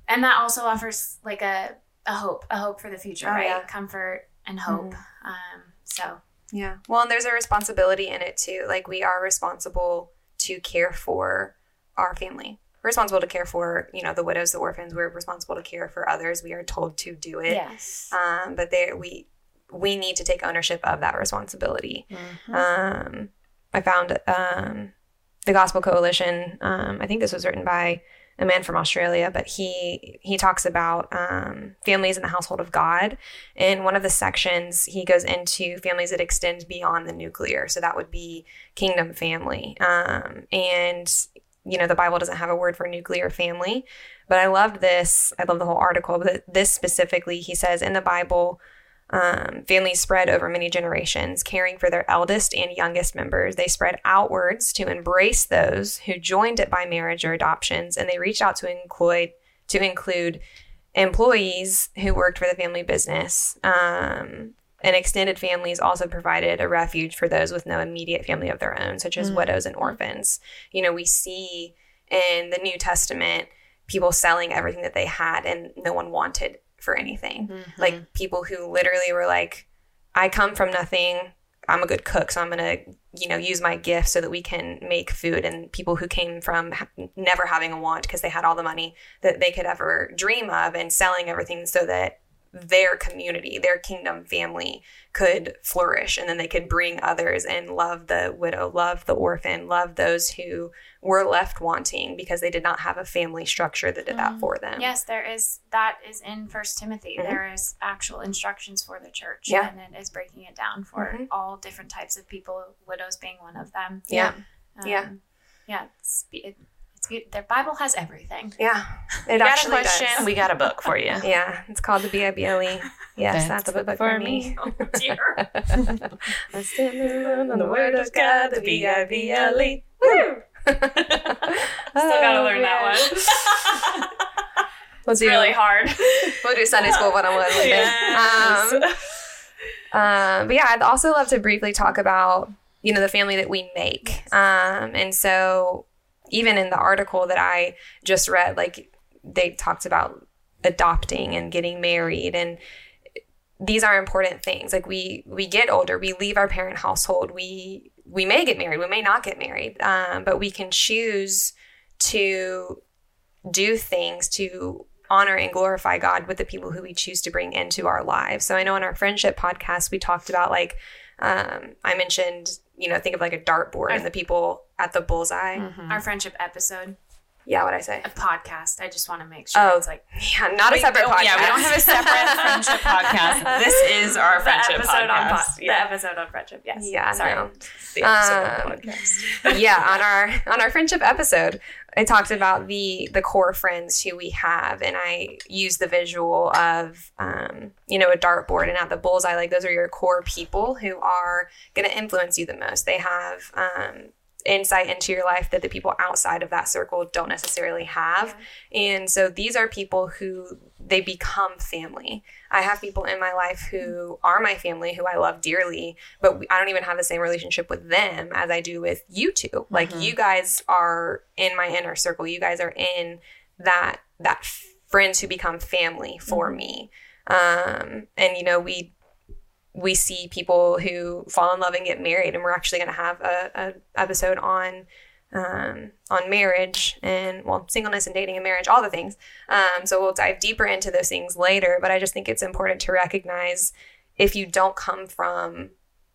Speaker 2: and that also offers like a, a hope, a hope for the future,
Speaker 1: Oh,
Speaker 2: right?
Speaker 1: yeah.
Speaker 2: Comfort and hope.
Speaker 1: Mm-hmm.
Speaker 2: Um, so
Speaker 1: Yeah. Well, and there's a responsibility in it too. Like we are responsible to care for our family. We're responsible to care for, you know, the widows, the orphans. We're responsible to care for others. We are told to do it.
Speaker 2: yes.
Speaker 1: Um, but they, we we need to take ownership of that responsibility.
Speaker 3: Mm-hmm.
Speaker 1: Um, I found um, the Gospel Coalition. Um, I think this was written by a man from Australia, but he he talks about um, families in the household of God. In one of the sections, he goes into families that extend beyond the nuclear. So that would be kingdom family. Um, and, you know, the Bible doesn't have a word for nuclear family, but I loved this. I love the whole article, but this specifically, he says in the Bible, Um, families spread over many generations, caring for their eldest and youngest members. They spread outwards to embrace those who joined it by marriage or adoptions, and they reached out to include to include employees who worked for the family business. Um, and extended families also provided a refuge for those with no immediate family of their own, such as
Speaker 3: Mm-hmm.
Speaker 1: widows and orphans. You know, we see in the New Testament people selling everything that they had, and no one wanted for anything.
Speaker 3: Mm-hmm.
Speaker 1: Like people who literally were like, I come from nothing. I'm a good cook, so I'm going to, you know, use my gift so that we can make food. And people who came from ha- never having a want because they had all the money that they could ever dream of, and selling everything so that their community, their kingdom family could flourish, and then they could bring others and love the widow, love the orphan, love those who were left wanting because they did not have a family structure that did that for them.
Speaker 2: Yes, there is. That is in First Timothy.
Speaker 1: Mhm.
Speaker 2: There is actual instructions for the church,
Speaker 1: Yeah.
Speaker 2: and it is breaking it down for
Speaker 1: Mhm.
Speaker 2: all different types of people. Widows being one of them.
Speaker 1: Yeah.
Speaker 2: Um,
Speaker 1: Yeah.
Speaker 2: Yeah. It's, it, it's be- their Bible has everything.
Speaker 1: Yeah. It
Speaker 3: You got a
Speaker 1: actually
Speaker 3: question?
Speaker 1: does.
Speaker 3: We got a book for you.
Speaker 1: Yeah. It's called the B I B L E. Yes, that's, the book for me.
Speaker 2: Oh dear.
Speaker 1: I'm standing on the word of God, the B I B L E. Woo!
Speaker 2: Still gotta learn that one.
Speaker 1: We'll
Speaker 2: It's
Speaker 1: do,
Speaker 2: really hard.
Speaker 1: We'll do Sunday school one on one later.
Speaker 3: Yes.
Speaker 1: Um, uh, but yeah, I'd also love to briefly talk about, you know, the family that we make. Um, and so even in the article that I just read, like they talked about adopting and getting married, and these are important things. Like we we get older, we leave our parent household, we we may get married, we may not get married, um, but we can choose to do things to honor and glorify God with the people who we choose to bring into our lives. So I know in our friendship podcast, we talked about like, um, I mentioned, you know, think of like a dartboard and the people at the bullseye.
Speaker 3: Mm-hmm.
Speaker 2: Our friendship episode,
Speaker 1: Yeah, what'd I say?
Speaker 2: a podcast. I just want to make sure
Speaker 1: Oh,
Speaker 2: it's like
Speaker 1: Yeah, not a separate podcast.
Speaker 3: Yeah, we don't have a separate friendship podcast. This is our friendship
Speaker 2: the episode
Speaker 3: podcast.
Speaker 2: on po- the episode on friendship. Yes.
Speaker 1: Yeah,
Speaker 2: Sorry.
Speaker 1: no.
Speaker 3: The episode of
Speaker 1: Um,
Speaker 3: the podcast.
Speaker 1: yeah, on our on our friendship episode, I talked about the the core friends who we have, and I used the visual of um, you know, a dartboard, and at the bullseye, like those are your core people who are going to influence you the most. They have um, insight into your life that the people outside of that circle don't necessarily have. And so these are people who they become family. I have people in my life who are my family, who I love dearly, but we, I don't even have the same relationship with them as I do with you two. Like
Speaker 3: Mhm.
Speaker 1: you guys are in my inner circle. You guys are in that, that f- friends who become family for
Speaker 3: Mhm.
Speaker 1: me. Um, and you know, we, we see people who fall in love and get married, and we're actually going to have a, a episode on um, on marriage and, well, singleness and dating and marriage, all the things. Um, so we'll dive deeper into those things later. But I just think it's important to recognize if you don't come from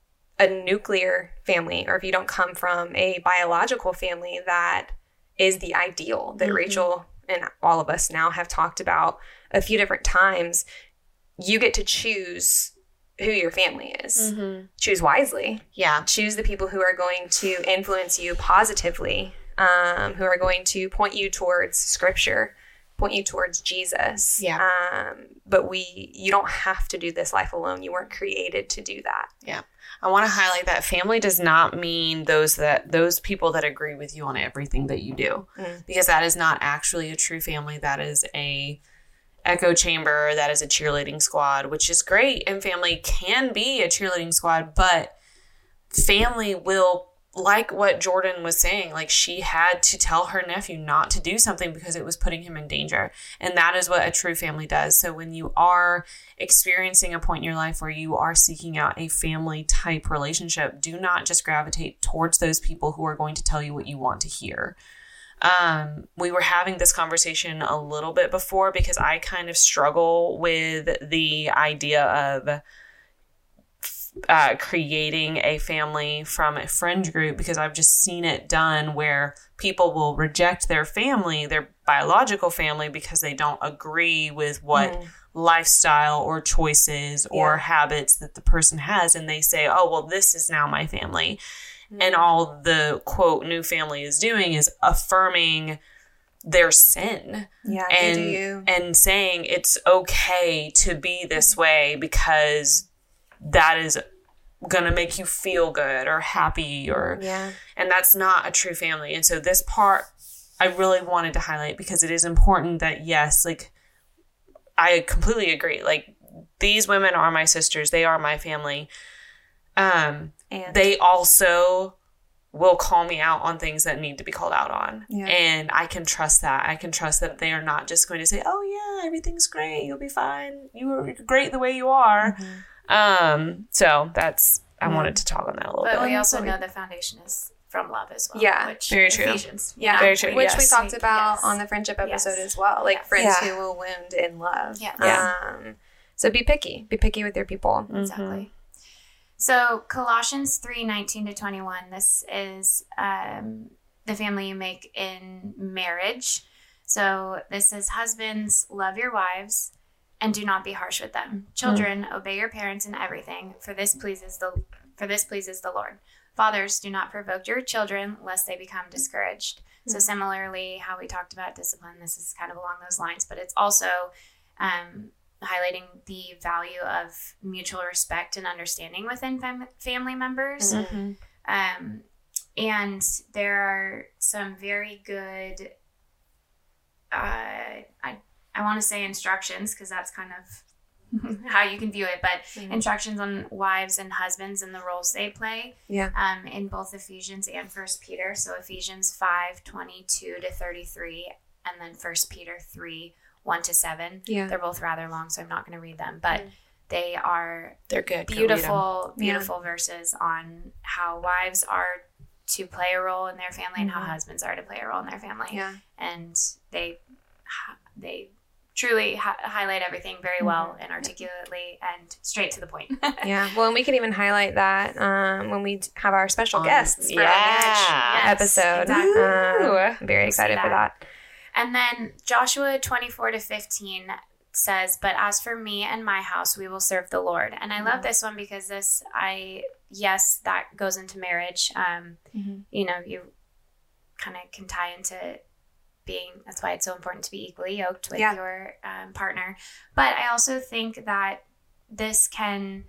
Speaker 1: a nuclear family, or if you don't come from a biological family that is the ideal that
Speaker 3: Mhm.
Speaker 1: Rachel and all of us now have talked about a few different times, you get to choose who your family is.
Speaker 3: Mm-hmm.
Speaker 1: Choose wisely.
Speaker 3: Yeah.
Speaker 1: Choose the people who are going to influence you positively, um, who are going to point you towards Scripture, point you towards Jesus.
Speaker 3: Yeah.
Speaker 1: Um, but we, you don't have to do this life alone. You weren't created to do that.
Speaker 3: Yeah. I want to highlight that family does not mean those that those people that agree with you on everything that you do,
Speaker 1: Mm.
Speaker 3: because that is not actually a true family. That is a echo chamber. That is a cheerleading squad, which is great. And family can be a cheerleading squad, but family will like what Jordan was saying, like she had to tell her nephew not to do something because it was putting him in danger. And that is what a true family does. So when you are experiencing a point in your life where you are seeking out a family type relationship, do not just gravitate towards those people who are going to tell you what you want to hear. Um, we were having this conversation a little bit before because I kind of struggle with the idea of Uh, creating a family from a friend group, because I've just seen it done where people will reject their family, their biological family, because they don't agree with what mm. lifestyle or choices or yeah. habits that the person has. And they say, oh, well, this is now my family. Mm. And all the quote new family is doing is affirming their sin.
Speaker 1: Yeah,
Speaker 3: and,
Speaker 1: do you.
Speaker 3: and saying it's okay to be this way because that is going to make you feel good or happy or,
Speaker 1: yeah.
Speaker 3: and that's not a true family. And so this part I really wanted to highlight because it is important that, yes, like I completely agree. Like these women are my sisters. They are my family. Um, and they also will call me out on things that need to be called out on.
Speaker 1: Yeah.
Speaker 3: And I can trust that. I can trust that they are not just going to say, oh yeah, everything's great. You'll be fine. You are great the way you are. Mm-hmm. Um, so that's, I mm. wanted to talk on that a little
Speaker 2: but
Speaker 3: bit.
Speaker 2: But we also know the foundation is from love as well.
Speaker 1: Yeah.
Speaker 2: Which
Speaker 3: very true.
Speaker 2: Ephesians,
Speaker 1: yeah.
Speaker 3: Very true.
Speaker 1: Which
Speaker 3: yes.
Speaker 1: we talked about
Speaker 2: yes.
Speaker 1: on the friendship episode
Speaker 2: yes.
Speaker 1: as well. Like
Speaker 2: yes.
Speaker 1: friends
Speaker 3: yeah.
Speaker 1: who will wound in love.
Speaker 2: Yeah.
Speaker 3: yeah.
Speaker 1: Um, so be picky. Be picky with your people.
Speaker 2: Exactly.
Speaker 3: Mm-hmm.
Speaker 2: So Colossians three nineteen to twenty-one, this is um, the family you make in marriage. So this says, husbands, love your wives and do not be harsh with them. Children, mm. obey your parents in everything, for this pleases the for this pleases the Lord. Fathers, do not provoke your children, lest they become discouraged. Mm. So similarly, how we talked about discipline, this is kind of along those lines, but it's also um, highlighting the value of mutual respect and understanding within fam- family members.
Speaker 1: Mm-hmm.
Speaker 2: Um, and there are some very good, uh, I I want to say instructions, because that's kind of how you can view it, but mm-hmm. instructions on wives and husbands and the roles they play.
Speaker 1: Yeah.
Speaker 2: Um, in both Ephesians and First Peter. So Ephesians five twenty-two to thirty-three, and then First Peter three one to seven.
Speaker 1: Yeah.
Speaker 2: They're both rather long, so I'm not going to read them, but mm. they are
Speaker 3: they're good.
Speaker 2: Beautiful, beautiful yeah. verses on how wives are to play a role in their family mm-hmm. and how husbands are to play a role in their family.
Speaker 1: Yeah.
Speaker 2: And they they truly hi- highlight everything very well mm-hmm. and articulately and straight to the point.
Speaker 1: Yeah. Well, and we could even highlight that um, when we have our special
Speaker 3: um,
Speaker 1: guests for
Speaker 3: yeah.
Speaker 1: our marriage
Speaker 2: yes,
Speaker 1: episode.
Speaker 2: Exactly.
Speaker 1: Um, I'm very excited
Speaker 2: that.
Speaker 1: for that.
Speaker 2: And then Joshua twenty-four to fifteen says, but as for me and my house, we will serve the Lord. And I mm-hmm. love this one because this, I, yes, that goes into marriage. Um,
Speaker 1: mm-hmm.
Speaker 2: You know, you kind of can tie into being, that's why it's so important to be equally yoked with
Speaker 1: yeah.
Speaker 2: your um, partner. But I also think that this can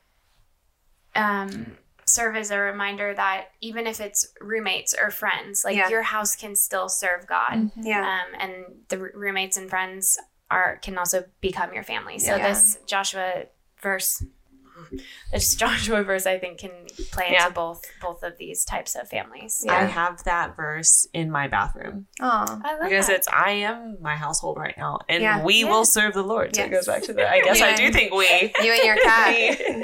Speaker 2: um, serve as a reminder that even if it's roommates or friends, like
Speaker 1: yeah.
Speaker 2: your house can still serve God.
Speaker 1: Mm-hmm. Yeah.
Speaker 2: Um, and the r- roommates and friends are can also become your family. So
Speaker 1: yeah.
Speaker 2: this Joshua verse, this Joshua verse, I think, can play
Speaker 3: yeah.
Speaker 2: into both both of these types of families.
Speaker 3: Yeah. I have that verse in my bathroom.
Speaker 1: Oh,
Speaker 2: I love
Speaker 3: because
Speaker 2: that.
Speaker 3: it's I am my household right now, and
Speaker 1: yeah.
Speaker 3: we
Speaker 2: yeah.
Speaker 3: will serve the Lord. So
Speaker 1: yes.
Speaker 3: it goes back to that. I guess
Speaker 1: yeah.
Speaker 3: I do think we.
Speaker 1: You and your cat.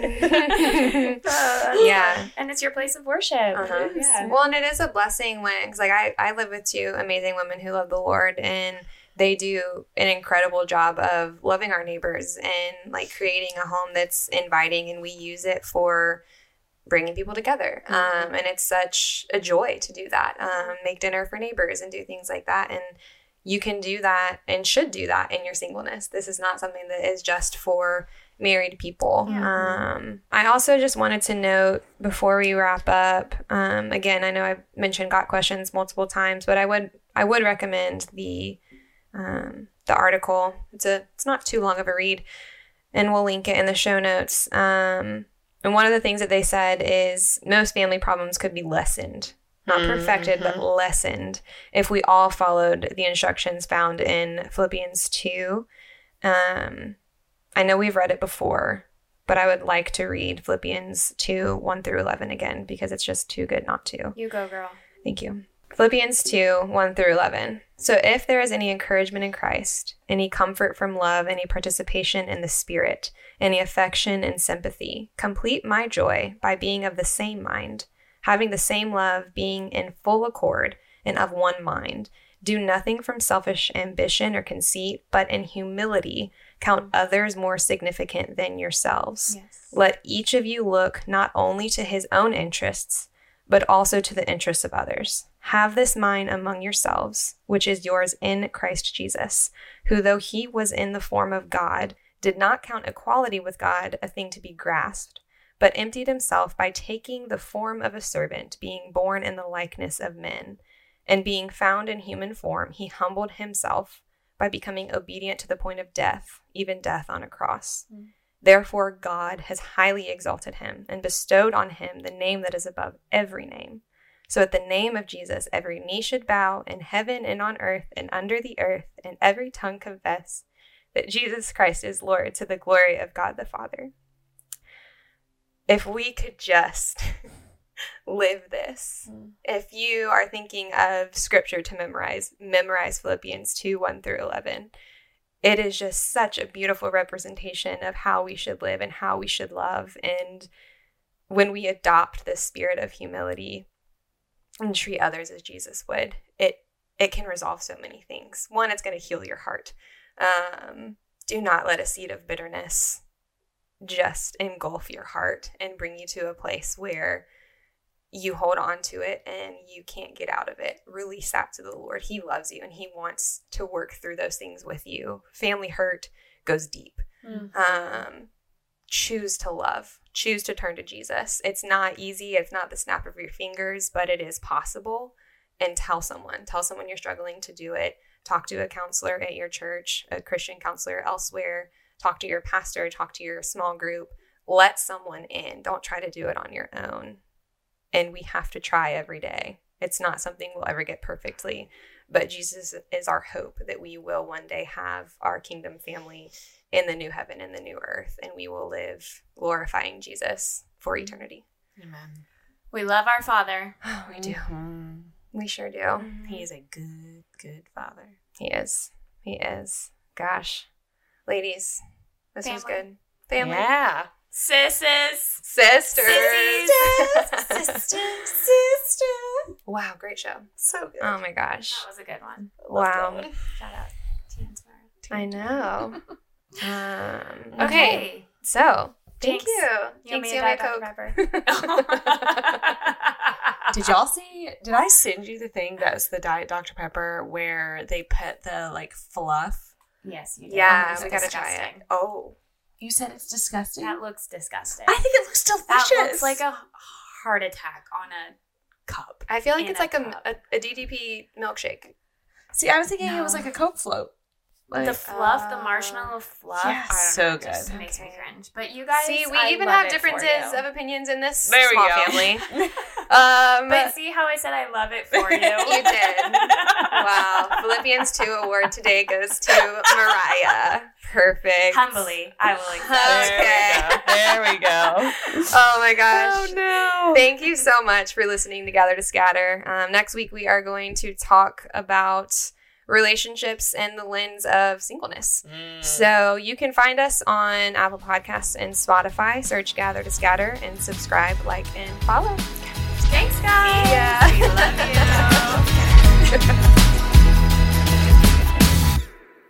Speaker 2: uh,
Speaker 1: yeah.
Speaker 2: And it's your place of worship.
Speaker 1: Uh-huh.
Speaker 2: Yeah.
Speaker 1: Well, and it is a blessing when, because like I, I live with two amazing women who love the Lord, and they do an incredible job of loving our neighbors and like creating a home that's inviting, and we use it for bringing people together.
Speaker 2: Mm-hmm.
Speaker 1: Um, and it's such a joy to do that. Um, make dinner for neighbors and do things like that. And you can do that and should do that in your singleness. This is not something that is just for married people.
Speaker 2: Yeah.
Speaker 1: Um, I also just wanted to note before we wrap up, um, again, I know I've mentioned Got Questions multiple times, but I would, I would recommend the, um, the article. It's a, it's not too long of a read, and we'll link it in the show notes. Um, and one of the things that they said is most family problems could be lessened, not perfected, mm-hmm. but lessened if we all followed the instructions found in Philippians two. Um, I know we've read it before, but I would like to read Philippians two, one through eleven again, because it's just too good not to.
Speaker 2: You go, girl.
Speaker 1: Thank you. Philippians two, one through eleven. So if there is any encouragement in Christ, any comfort from love, any participation in the Spirit, any affection and sympathy, complete my joy by being of the same mind, having the same love, being in full accord and of one mind. Do nothing from selfish ambition or conceit, but in humility count others more significant than yourselves.
Speaker 2: Yes.
Speaker 1: Let each of you look not only to his own interests, but also to the interests of others. Have this mind among yourselves, which is yours in Christ Jesus, who, though he was in the form of God, did not count equality with God a thing to be grasped, but emptied himself by taking the form of a servant, being born in the likeness of men. And being found in human form, he humbled himself by becoming obedient to the point of death, even death on a cross. Mm. Therefore, God has highly exalted him and bestowed on him the name that is above every name. So at the name of Jesus, every knee should bow in heaven and on earth and under the earth, and every tongue confess that Jesus Christ is Lord, to the glory of God the Father. If we could just live this. Mm. If you are thinking of scripture to memorize, memorize Philippians two, one through eleven. It is just such a beautiful representation of how we should live and how we should love. And when we adopt this spirit of humility and treat others as Jesus would, it it can resolve so many things. One, it's going to heal your heart. Um, do not let a seed of bitterness just engulf your heart and bring you to a place where you hold on to it and you can't get out of it. Release that to the Lord. He loves you and he wants to work through those things with you. Family hurt goes deep. Mm-hmm. Um, choose to love. Choose to turn to Jesus. It's not easy. It's not the snap of your fingers, but it is possible. And tell someone. Tell someone you're struggling to do it. Talk to a counselor at your church, a Christian counselor elsewhere. Talk to your pastor. Talk to your small group. Let someone in. Don't try to do it on your own. And we have to try every day. It's not something we'll ever get perfectly, but Jesus is our hope that we will one day have our kingdom family in the new heaven and the new earth, and we will live glorifying Jesus for eternity.
Speaker 3: Amen.
Speaker 2: We love our Father.
Speaker 1: Oh, we do.
Speaker 3: Mm-hmm.
Speaker 1: We sure do.
Speaker 3: Mm-hmm. He is a good, good Father.
Speaker 1: He is. He is. Gosh. Ladies, this
Speaker 2: Family.
Speaker 1: was good. Family.
Speaker 3: Yeah.
Speaker 2: Sisters.
Speaker 1: Sisters.
Speaker 2: Sissies. Sister. Sister.
Speaker 1: Wow, great show.
Speaker 3: So good.
Speaker 1: Oh my gosh.
Speaker 2: That was a good one.
Speaker 1: Wow.
Speaker 2: Shout out to Inspire.
Speaker 1: I know. um, okay.
Speaker 2: Okay.
Speaker 1: So, thank
Speaker 2: Jinx.
Speaker 1: you.
Speaker 2: You want
Speaker 1: Jinx,
Speaker 2: me
Speaker 1: you
Speaker 2: to
Speaker 1: have
Speaker 2: Diet
Speaker 1: a Coke.
Speaker 2: Pepper?
Speaker 3: Did y'all see, did I send you the thing that's the Diet Doctor Pepper where they put the like fluff?
Speaker 2: Yes, you did.
Speaker 1: Yeah,
Speaker 2: It's
Speaker 1: we gotta try it.
Speaker 2: disgusting.
Speaker 1: Oh.
Speaker 3: You said it's disgusting?
Speaker 2: That looks disgusting.
Speaker 3: I think it looks delicious.
Speaker 2: That looks like a heart attack on a
Speaker 3: cup.
Speaker 1: I feel like
Speaker 2: In
Speaker 1: it's
Speaker 2: a
Speaker 1: like a,
Speaker 2: cup.
Speaker 1: a, a D D P milkshake.
Speaker 3: See, I was thinking
Speaker 2: No.
Speaker 3: it was like a Coke float. Like,
Speaker 2: the fluff, the
Speaker 1: uh,
Speaker 2: marshmallow fluff.
Speaker 3: yes,
Speaker 2: I don't
Speaker 3: so
Speaker 2: know, it just
Speaker 3: good.
Speaker 2: makes me
Speaker 1: Okay.
Speaker 2: cringe. But you guys,
Speaker 1: See, we
Speaker 2: I
Speaker 1: even
Speaker 2: love
Speaker 1: have
Speaker 2: it
Speaker 1: differences
Speaker 2: for you.
Speaker 1: of opinions in this
Speaker 3: There we
Speaker 1: small
Speaker 3: go.
Speaker 1: family. Um,
Speaker 2: But see how I said I love it for you?
Speaker 1: You did. Wow. Philippians two award today goes to Mariah. Perfect.
Speaker 2: Humbly, I will accept.
Speaker 1: Okay.
Speaker 3: There we go.
Speaker 1: Oh my gosh.
Speaker 3: Oh no.
Speaker 1: Thank you so much for listening to Gather to Scatter. Um, next week, we are going to talk about relationships and the lens of singleness.
Speaker 3: Mm.
Speaker 1: So you can find us on Apple Podcasts and Spotify. Search Gather to Scatter and subscribe, like, and follow.
Speaker 2: Thanks, guys.
Speaker 1: See ya.
Speaker 2: We love you.